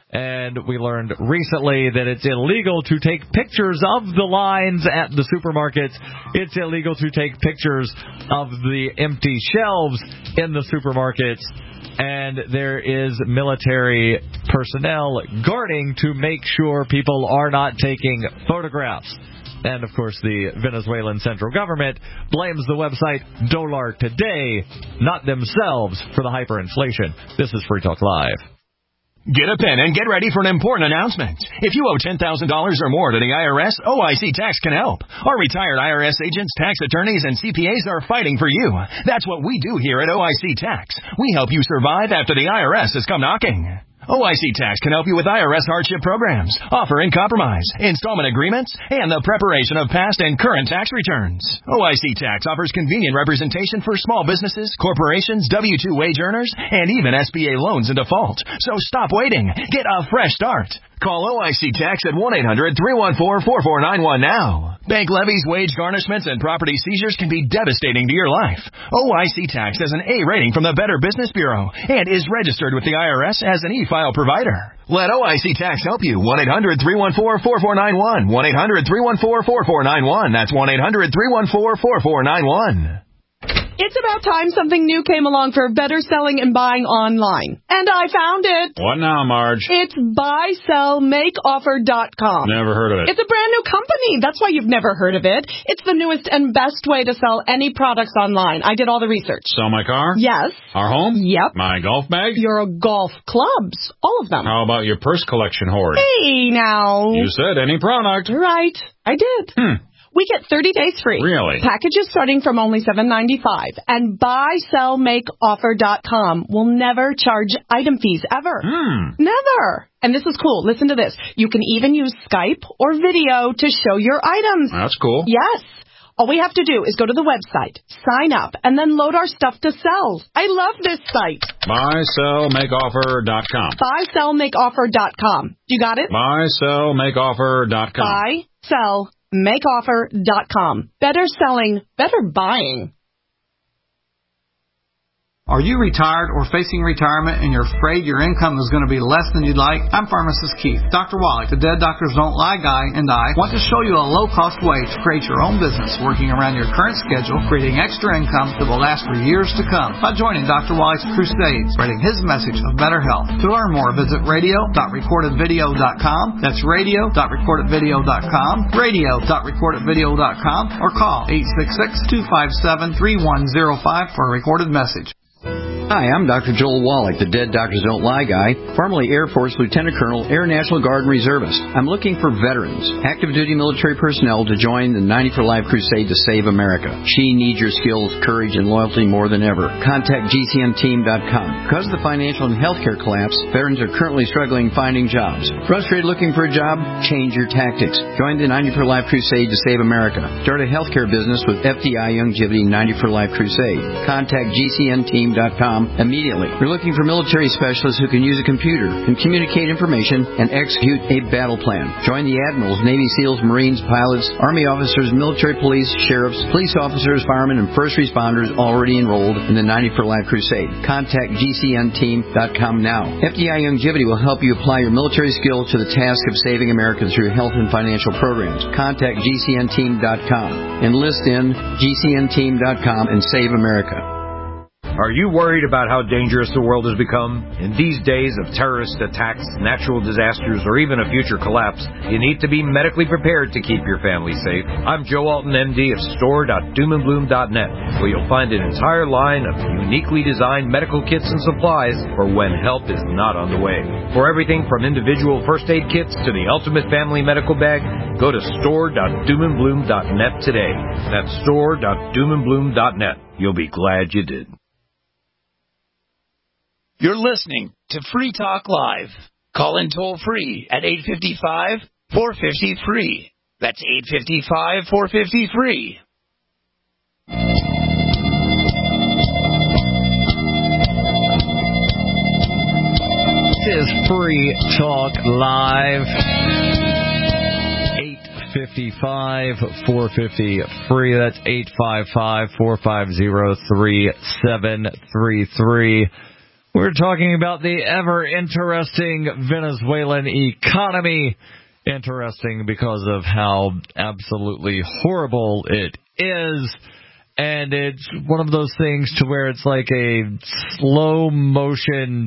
And we learned recently that it's illegal to take pictures of the lines at the supermarkets. It's illegal to take pictures of the empty shelves in the supermarkets. And there is military personnel guarding to make sure people are not taking photographs. And, of course, the Venezuelan central government blames the website Dollar Today, not themselves, for the hyperinflation. This is Free Talk Live. Get a pen and get ready for an important announcement. If you owe ten thousand dollars or more to the I R S, O I C Tax can help. Our retired I R S agents, tax attorneys, and C P As are fighting for you. That's what we do here at O I C Tax. We help you survive after the I R S has come knocking. O I C Tax can help you with I R S hardship programs, offer and compromise, installment agreements, and the preparation of past and current tax returns. O I C Tax offers convenient representation for small businesses, corporations, W two wage earners, and even S B A loans in default. So stop waiting. Get a fresh start. Call O I C Tax at one eight hundred three one four four four nine one now. Bank levies, wage garnishments, and property seizures can be devastating to your life. O I C Tax has an A rating from the Better Business Bureau and is registered with the I R S as an e-file provider. Let O I C Tax help you. one eight hundred three one four four four nine one. one eight hundred three one four four four nine one. That's one eight hundred three one four four four nine one. It's about time something new came along for better selling and buying online. And I found it. What now, Marge? It's buy sell make offer dot com. Never heard of it. It's a brand new company. That's why you've never heard of it. It's the newest and best way to sell any products online. I did all the research. Sell my car? Yes. Our home? Yep. My golf bag? Your golf clubs. All of them. How about your purse collection hoard? Hey, now. You said any product. Right. I did. Hmm. We get thirty days free. Really? Packages starting from only seven ninety-five. And buy sell make offer dot com will never charge item fees ever. Hmm. Never. And this is cool. Listen to this. You can even use Skype or video to show your items. That's cool. Yes. All we have to do is go to the website, sign up, and then load our stuff to sell. I love this site. buy sell make offer dot com. buy sell make offer dot com. You got it? buy sell make offer dot com. buy sell make offer dot com. Better selling, better buying. Are you retired or facing retirement and you're afraid your income is going to be less than you'd like? I'm Pharmacist Keith. Doctor Wallach, the Dead Doctors Don't Lie guy, and I want to show you a low-cost way to create your own business working around your current schedule, creating extra income that will last for years to come by joining Doctor Wallach's crusade, spreading his message of better health. To learn more, visit radio dot recorded video dot com. That's radio dot recorded video dot com, radio dot recorded video dot com, or call eight six six, two five seven, three one zero five for a recorded message. Hi, I'm Doctor Joel Wallach, the Dead Doctors Don't Lie guy, formerly Air Force Lieutenant Colonel, Air National Guard and Reservist. I'm looking for veterans, active duty military personnel to join the ninety for Life crusade to save America. She needs your skills, courage, and loyalty more than ever. Contact G C N team dot com. Because of the financial and healthcare collapse, veterans are currently struggling finding jobs. Frustrated looking for a job? Change your tactics. Join the ninety for Life crusade to save America. Start a healthcare business with F D I Youngevity ninety for Life crusade. Contact G C N team dot com immediately. We're looking for military specialists who can use a computer, can communicate information, and execute a battle plan. Join the admirals, Navy SEALs, Marines, pilots, Army officers, military police, sheriffs, police officers, firemen, and first responders already enrolled in the ninety for Life crusade. Contact G C N team dot com now. F D I Youngevity will help you apply your military skill to the task of saving America through health and financial programs. Contact G C N team dot com. Enlist in G C N team dot com and save America. Are you worried about how dangerous the world has become? In these days of terrorist attacks, natural disasters, or even a future collapse, you need to be medically prepared to keep your family safe. I'm Joe Alton, M D of store dot doom and bloom dot net, where you'll find an entire line of uniquely designed medical kits and supplies for when help is not on the way. For everything from individual first aid kits to the ultimate family medical bag, go to store dot doom and bloom dot net today. That's store dot doom and bloom dot net. You'll be glad you did. You're listening to Free Talk Live. Call in toll free at eight five five, four five zero, free. That's eight five five, four five zero, free. This is Free Talk Live. eight five five, four five zero, free. That's eight five five, four five zero, three seven three three. We're talking about the ever-interesting Venezuelan economy. Interesting because of how absolutely horrible it is. And it's one of those things to where it's like a slow-motion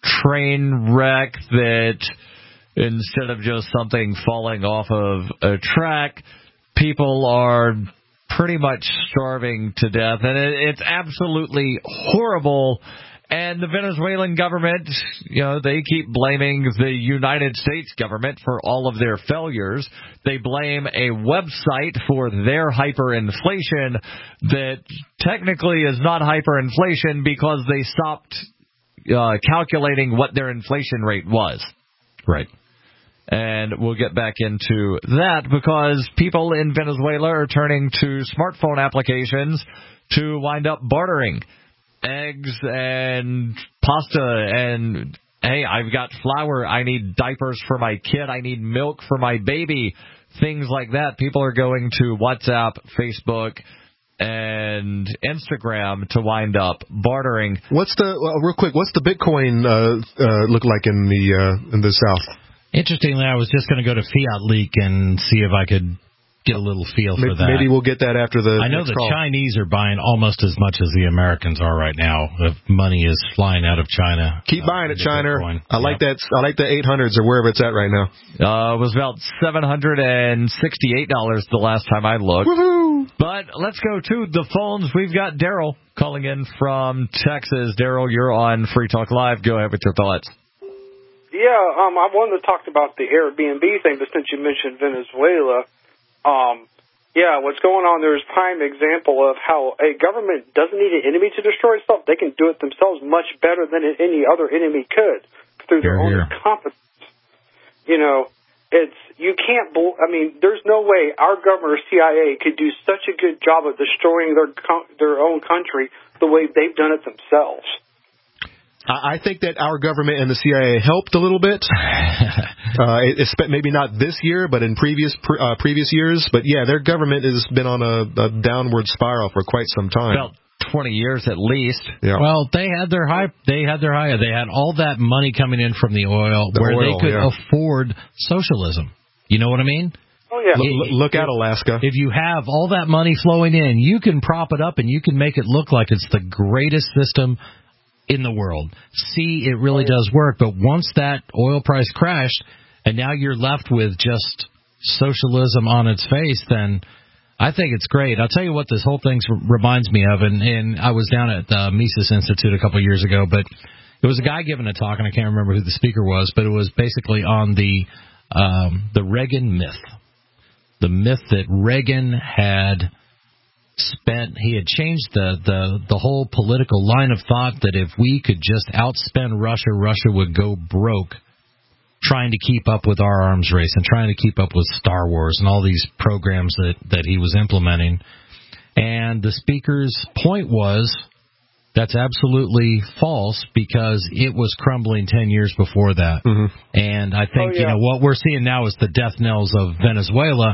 train wreck that instead of just something falling off of a track, people are pretty much starving to death. And it, it's absolutely horrible. And the Venezuelan government, you know, they keep blaming the United States government for all of their failures. They blame a website for their hyperinflation that technically is not hyperinflation because they stopped uh, calculating what their inflation rate was. Right. And we'll get back into that because people in Venezuela are turning to smartphone applications to wind up bartering eggs and pasta and, hey, I've got flour, I need diapers for my kid, I need milk for my baby, things like that. People are going to WhatsApp, Facebook, and Instagram to wind up bartering. What's the, uh, real quick, what's the Bitcoin uh, uh, look like in the uh, in the South? Interestingly, I was just going to go to Fiat Leak and see if I could get a little feel maybe, for that. Maybe we'll get that after the I know next the call. Chinese are buying almost as much as the Americans are right now. The money is flying out of China. Keep uh, buying it, China. Bitcoin. I like yep. that. I like the eight hundreds or wherever it's at right now. Uh, it was about seven hundred sixty-eight dollars the last time I looked. Woohoo! But let's go to the phones. We've got Daryl calling in from Texas. Daryl, you're on Free Talk Live. Go ahead with your thoughts. Yeah, um, I wanted to talk about the Airbnb thing, but since you mentioned Venezuela, um, yeah, what's going on there is a prime example of how a government doesn't need an enemy to destroy itself. They can do it themselves much better than any other enemy could through their Here, own here. competence. You know, it's you can't. I mean, there's no way our government or C I A could do such a good job of destroying their their own country the way they've done it themselves. I think that our government and the C I A helped a little bit. uh, it's maybe not this year, but in previous uh, previous years. But yeah, their government has been on a, a downward spiral for quite some time. About twenty years at least. Yeah. Well, they had their high. They had their high. They had all that money coming in from the oil, The where oil, they could yeah. afford socialism. You know what I mean? Oh yeah. L- look at Alaska. If you have all that money flowing in, you can prop it up and you can make it look like it's the greatest system in the world. See, it really does work. But once that oil price crashed, and now you're left with just socialism on its face, then I think it's great. I'll tell you what this whole thing reminds me of, and, and I was down at the Mises Institute a couple of years ago, but it was a guy giving a talk, and I can't remember who the speaker was, but it was basically on the um, the Reagan myth. The myth that Reagan had spent, he had changed the, the, the whole political line of thought that if we could just outspend Russia, Russia would go broke trying to keep up with our arms race and trying to keep up with Star Wars and all these programs that, that he was implementing. And the speaker's point was that's absolutely false because it was crumbling ten years before that. Mm-hmm. And I think, Oh, yeah. you know, what we're seeing now is the death knells of Venezuela.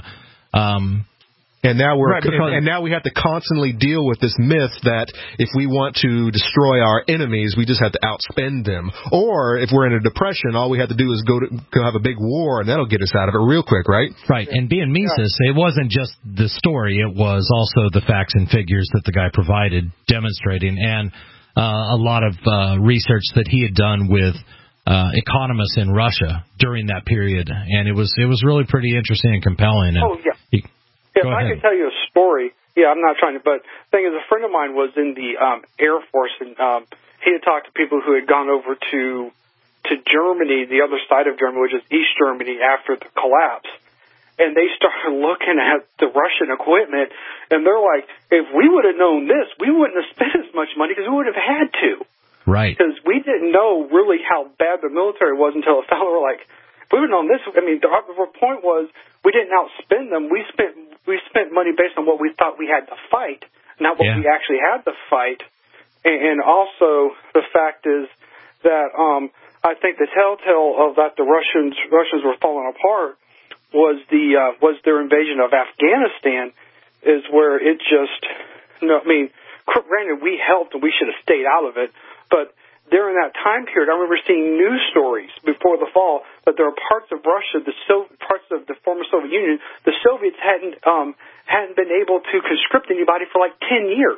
Um, And now we're Right, because- and, and now we have to constantly deal with this myth that if we want to destroy our enemies, we just have to outspend them. Or if we're in a depression, all we have to do is go to go have a big war, and that'll get us out of it real quick, right? Right, and being Mises, it wasn't just the story; it was also the facts and figures that the guy provided, demonstrating, and uh, a lot of uh, research that he had done with uh, economists in Russia during that period, and it was it was really pretty interesting and compelling. And Oh yeah. he- If Go I ahead. could tell you a story, yeah, I'm not trying to, but the thing is, a friend of mine was in the um, Air Force, and um, he had talked to people who had gone over to to Germany, the other side of Germany, which is East Germany, after the collapse. And they started looking at the Russian equipment, and they're like, if we would have known this, we wouldn't have spent as much money because we would have had to. Right. Because we didn't know really how bad the military was until a fellow were like, if we would have known this, I mean, the, the point was we didn't outspend them. We spent we spent money based on what we thought we had to fight, not what Yeah. we actually had to fight. And, and also the fact is that um, I think the telltale of that the Russians Russians were falling apart was the uh, was their invasion of Afghanistan, is where it just, no, I mean, granted we helped and we should have stayed out of it, but during that time period, I remember seeing news stories before the fall that there are parts of Russia, the so- parts of the former Soviet Union, the Soviets hadn't um, hadn't been able to conscript anybody for like ten years,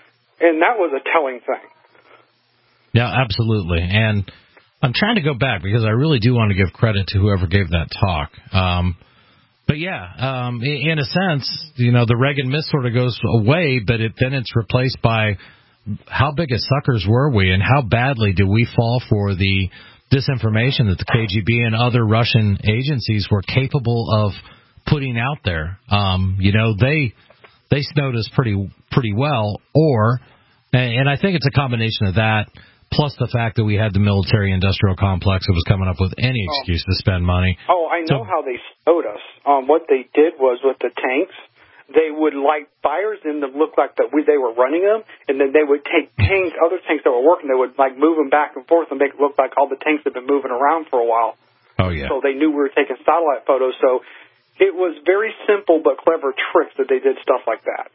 and that was a telling thing. Yeah, absolutely. And I'm trying to go back because I really do want to give credit to whoever gave that talk. Um, but yeah, um, in, in a sense, you know, the Reagan myth sort of goes away, but it, then it's replaced by how big of suckers were we, and how badly do we fall for the disinformation that the K G B and other Russian agencies were capable of putting out there? Um, you know, they they snowed us pretty pretty well, or and, and I think it's a combination of that plus the fact that we had the military-industrial complex that was coming up with any excuse to spend money. Oh, I know So- how they snowed us. Um, what they did was with the tanks, they would light fires in them, look like that we, they were running them, and then they would take tanks, other tanks that were working, they would like move them back and forth and make it look like all the tanks had been moving around for a while. Oh, yeah. So they knew we were taking satellite photos. So it was very simple but clever tricks that they did stuff like that.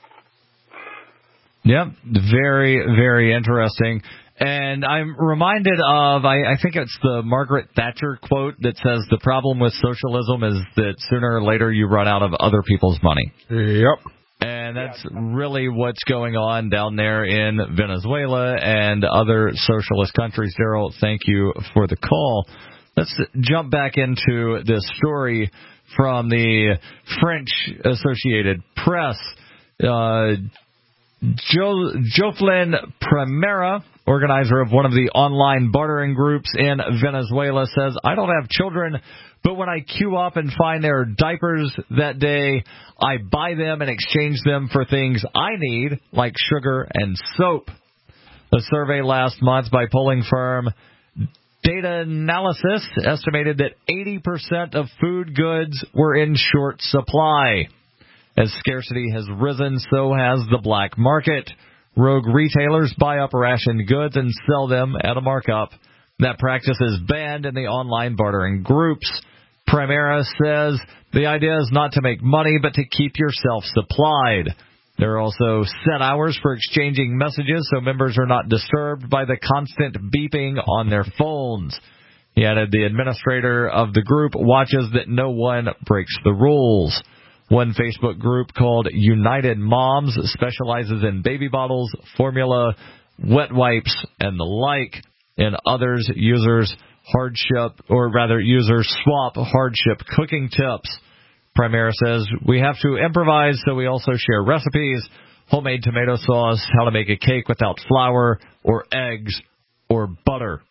Yep, very, very interesting. And I'm reminded of, I, I think it's the Margaret Thatcher quote that says the problem with socialism is that sooner or later you run out of other people's money. Yep. And that's really what's going on down there in Venezuela and other socialist countries. Daryl, thank you for the call. Let's jump back into this story from the French Associated Press. Uh, jo- Jocelyn Primera, organizer of one of the online bartering groups in Venezuela, says, I don't have children, but when I queue up and find their diapers that day, I buy them and exchange them for things I need, like sugar and soap. A survey last month by polling firm Data Analysis estimated that eighty percent of food goods were in short supply. As scarcity has risen, so has the black market. Rogue retailers buy up ration goods and sell them at a markup. That practice is banned in the online bartering groups. Primera says the idea is not to make money, but to keep yourself supplied. There are also set hours for exchanging messages so members are not disturbed by the constant beeping on their phones. He added the administrator of the group watches that no one breaks the rules. One Facebook group called United Moms specializes in baby bottles, formula, wet wipes, and the like. In others, users hardship, or rather users swap hardship cooking tips. Primera says, we have to improvise, so we also share recipes, homemade tomato sauce, how to make a cake without flour or eggs or butter.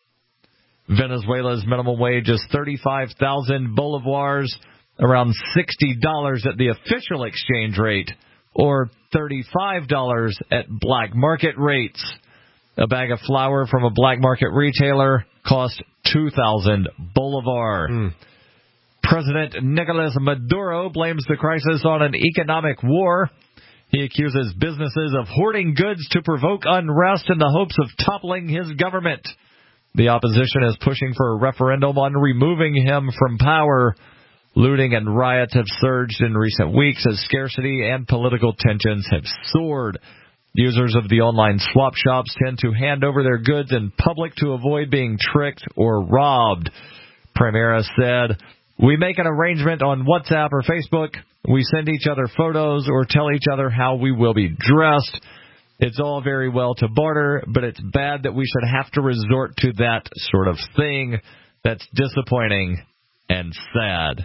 Venezuela's minimum wage is thirty-five thousand bolivars, around sixty dollars at the official exchange rate, or thirty-five dollars at black market rates. A bag of flour from a black market retailer cost two thousand bolivar. Mm. President Nicolas Maduro blames the crisis on an economic war. He accuses businesses of hoarding goods to provoke unrest in the hopes of toppling his government. The opposition is pushing for a referendum on removing him from power. Looting and riots have surged in recent weeks as scarcity and political tensions have soared. Users of the online swap shops tend to hand over their goods in public to avoid being tricked or robbed. Primera said, we make an arrangement on WhatsApp or Facebook. We send each other photos or tell each other how we will be dressed. It's all very well to barter, but it's bad that we should have to resort to that sort of thing. That's disappointing and sad.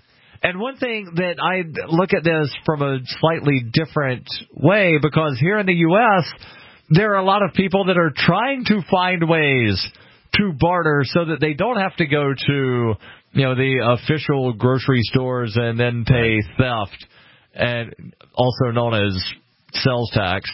And one thing that I look at this from a slightly different way, because here in the U S, there are a lot of people that are trying to find ways to barter so that they don't have to go to, you know, the official grocery stores and then pay theft, and also known as sales tax.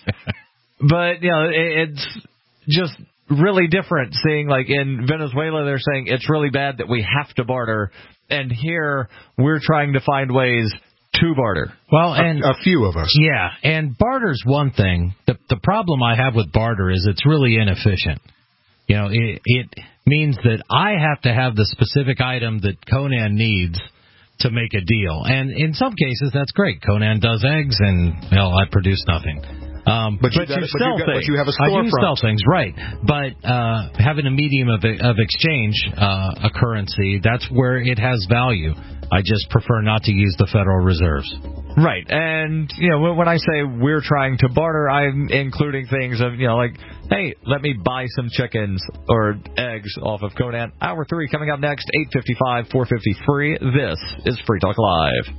But, you know, it's just really different seeing, like, in Venezuela, they're saying it's really bad that we have to barter. And here, we're trying to find ways to barter. Well, and a, a few of us. Yeah, and barter's one thing. The the problem I have with barter is it's really inefficient. You know, it, it means that I have to have the specific item that Conan needs to make a deal. And in some cases, that's great. Conan does eggs, and, well, I produce nothing. Um, but, but, you, you but, sell you got, things. but you have a storefront. I do sell things, right. But uh, having a medium of, of exchange, uh, a currency, that's where it has value. I just prefer not to use the Federal Reserves. Right. And, you know, when I say we're trying to barter, I'm including things of, you know, like, hey, let me buy some chickens or eggs off of Conan. Hour three coming up next, eight fifty-five, four fifty free. This is Free Talk Live.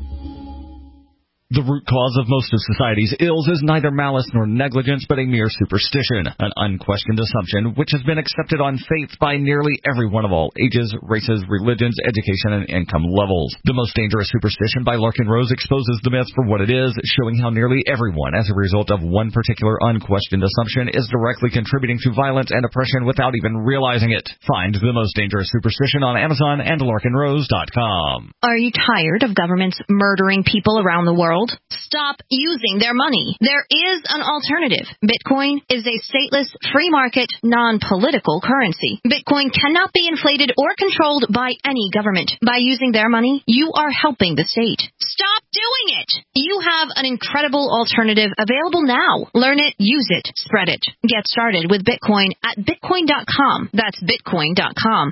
The root cause of most of society's ills is neither malice nor negligence, but a mere superstition, an unquestioned assumption which has been accepted on faith by nearly everyone of all ages, races, religions, education, and income levels. The Most Dangerous Superstition by Larkin Rose exposes the myth for what it is, showing how nearly everyone, as a result of one particular unquestioned assumption, is directly contributing to violence and oppression without even realizing it. Find The Most Dangerous Superstition on Amazon and larkin rose dot com. Are you tired of governments murdering people around the world? Stop using their money. There is an alternative. Bitcoin is a stateless, free market, non-political currency. Bitcoin cannot be inflated or controlled by any government. By using their money, you are helping the state. Stop doing it. You have an incredible alternative available now. Learn it, use it, spread it. Get started with Bitcoin at bitcoin dot com. That's bitcoin dot com.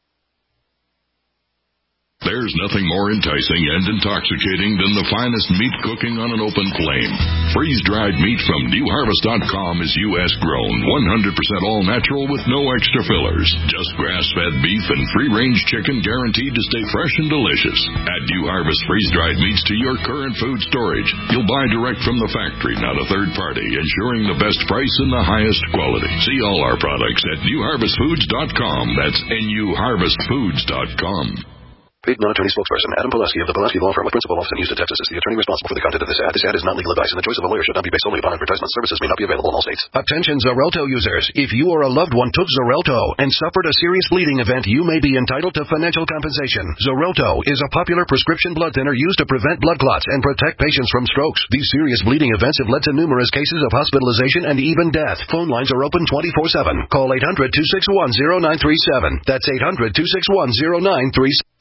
There's nothing more enticing and intoxicating than the finest meat cooking on an open flame. Freeze-dried meat from new harvest dot com is U S grown, one hundred percent all-natural with no extra fillers. Just grass-fed beef and free-range chicken guaranteed to stay fresh and delicious. Add New Harvest freeze-dried meats to your current food storage. You'll buy direct from the factory, not a third party, ensuring the best price and the highest quality. See all our products at new harvest foods dot com. That's N U harvest foods dot com. Paid non-attorney spokesperson Adam Pulaski of the Pulaski Law Firm with principal office in Houston, Texas is the attorney responsible for the content of this ad. This ad is not legal advice, and the choice of a lawyer should not be based solely upon advertisement. Services may not be available in all states. Attention Xarelto users. If you or a loved one took Xarelto and suffered a serious bleeding event, you may be entitled to financial compensation. Xarelto is a popular prescription blood thinner used to prevent blood clots and protect patients from strokes. These serious bleeding events have led to numerous cases of hospitalization and even death. Phone lines are open twenty-four seven. Call eight hundred, two six one, zero nine three seven. That's eight hundred, two six one, zero nine three seven.